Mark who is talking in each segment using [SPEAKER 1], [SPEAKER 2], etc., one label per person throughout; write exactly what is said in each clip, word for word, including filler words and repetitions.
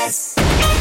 [SPEAKER 1] S.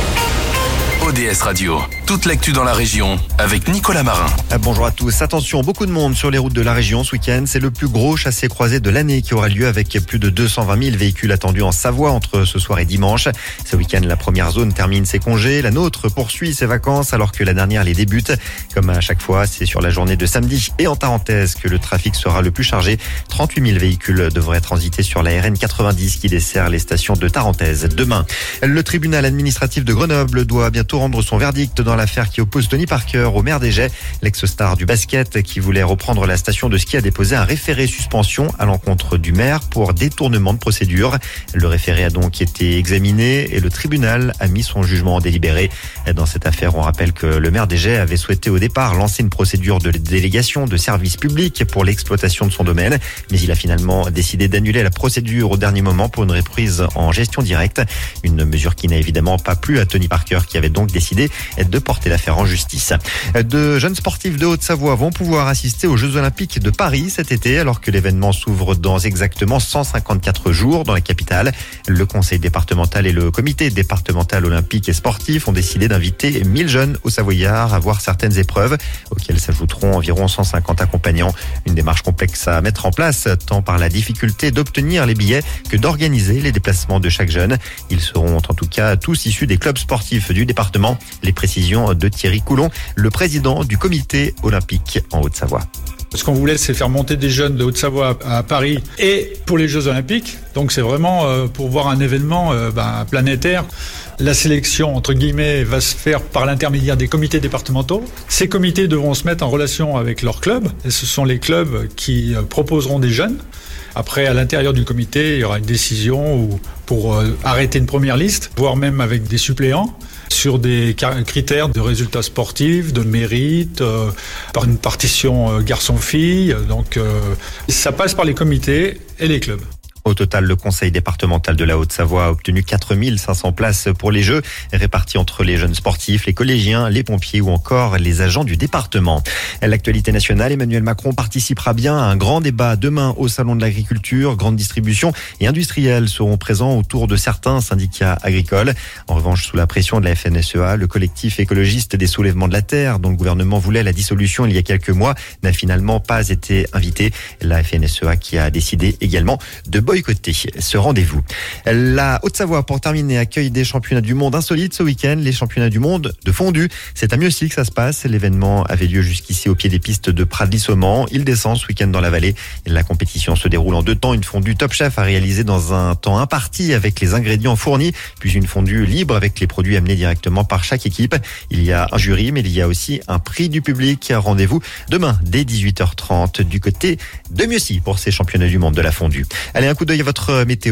[SPEAKER 1] O D S Radio, toute l'actu dans la région avec Nicolas Marin.
[SPEAKER 2] Bonjour à tous. Attention, beaucoup de monde sur les routes de la région ce week-end. C'est le plus gros chassé-croisé de l'année qui aura lieu avec plus de deux cent vingt mille véhicules attendus en Savoie entre ce soir et dimanche. Ce week-end, la première zone termine ses congés. La nôtre poursuit ses vacances alors que la dernière les débute. Comme à chaque fois, c'est sur la journée de samedi et en Tarentaise que le trafic sera le plus chargé. trente-huit mille véhicules devraient transiter sur la R N quatre-vingt-dix qui dessert les stations de Tarentaise demain. Le tribunal administratif de Grenoble doit bientôt rendre son verdict dans l'affaire qui oppose Tony Parker au maire d'Égey. L'ex-star du basket qui voulait reprendre la station de ski a déposé un référé suspension à l'encontre du maire pour détournement de procédure. Le référé a donc été examiné et le tribunal a mis son jugement en délibéré. Dans cette affaire, on rappelle que le maire d'Égey avait souhaité au départ lancer une procédure de délégation de service public pour l'exploitation de son domaine, mais il a finalement décidé d'annuler la procédure au dernier moment pour une reprise en gestion directe. Une mesure qui n'a évidemment pas plu à Tony Parker qui avait donc décidé de porter l'affaire en justice. De jeunes sportifs de Haute-Savoie vont pouvoir assister aux Jeux Olympiques de Paris cet été alors que l'événement s'ouvre dans exactement cent cinquante-quatre jours dans la capitale. Le conseil départemental et le comité départemental olympique et sportif ont décidé d'inviter mille jeunes au Savoyard à voir certaines épreuves auxquelles s'ajouteront environ cent cinquante accompagnants. Une démarche complexe à mettre en place tant par la difficulté d'obtenir les billets que d'organiser les déplacements de chaque jeune. Ils seront en tout cas tous issus des clubs sportifs du département. Les précisions de Thierry Coulon, le président du comité olympique en Haute-Savoie.
[SPEAKER 3] Ce qu'on voulait, c'est faire monter des jeunes de Haute-Savoie à Paris et pour les Jeux Olympiques. Donc c'est vraiment euh, pour voir un événement euh, ben, planétaire. La sélection, entre guillemets, va se faire par l'intermédiaire des comités départementaux. Ces comités devront se mettre en relation avec leurs clubs. Et ce sont les clubs qui euh, proposeront des jeunes. Après, à l'intérieur du comité, il y aura une décision où, pour euh, arrêter une première liste, voire même avec des suppléants, sur des critères de résultats sportifs, de mérite, euh, par une partition euh, garçon-fille. Donc, euh, ça passe par les comités et les clubs.
[SPEAKER 2] Au total, le conseil départemental de la Haute-Savoie a obtenu quatre mille cinq cents places pour les Jeux, réparties entre les jeunes sportifs, les collégiens, les pompiers ou encore les agents du département. L'actualité nationale, Emmanuel Macron participera bien à un grand débat demain au Salon de l'Agriculture. Grande distribution et industriels seront présents autour de certains syndicats agricoles. En revanche, sous la pression de la F N S E A, le collectif écologiste des soulèvements de la terre, dont le gouvernement voulait la dissolution il y a quelques mois, n'a finalement pas été invité. La F N S E A qui a décidé également de boycotter ce rendez-vous. La Haute-Savoie, pour terminer, accueille des championnats du monde insolites ce week-end, les championnats du monde de fondu. C'est à Mieuxy que ça se passe. L'événement avait lieu jusqu'ici au pied des pistes de Pradly-Saumont. Il descend ce week-end dans la vallée. La compétition se déroule en deux temps. Une fondue Top Chef à réaliser dans un temps imparti avec les ingrédients fournis, puis une fondue libre avec les produits amenés directement par chaque équipe. Il y a un jury, mais il y a aussi un prix du public. Rendez-vous demain dès dix-huit heures trente du côté de Mieuxy pour ces championnats du monde de la fondue. Allez, un coup d'œil à votre météo.